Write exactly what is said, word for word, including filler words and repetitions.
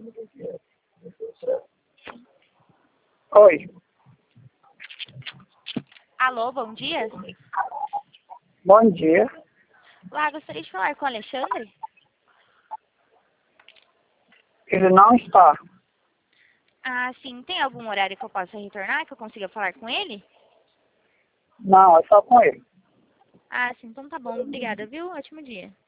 Oi. Alô, bom dia. Bom dia. Olá, gostaria de falar com o Alexandre? Ele não está. Ah, sim. Tem algum horário que eu possa retornar, que eu consiga falar com ele? Não, é só com ele. Ah, sim. Então tá bom. Obrigada, viu? Ótimo dia.